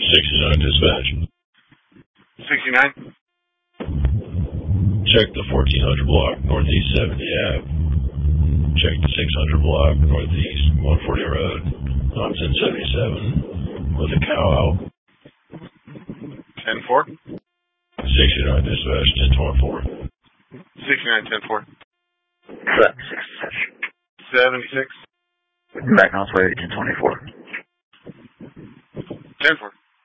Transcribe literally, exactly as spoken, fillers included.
sixty-nine dispatch. sixty-nine? Check the fourteen hundred block, northeast seventy Ave. Check the six hundred block, northeast one forty Road. On ten seventy-seven with a cow out. ten four? sixty-nine dispatch, ten twenty-four. sixty-nine, ten four. seventy-six dispatch. seventy-six. Back on its way, ten twenty-four.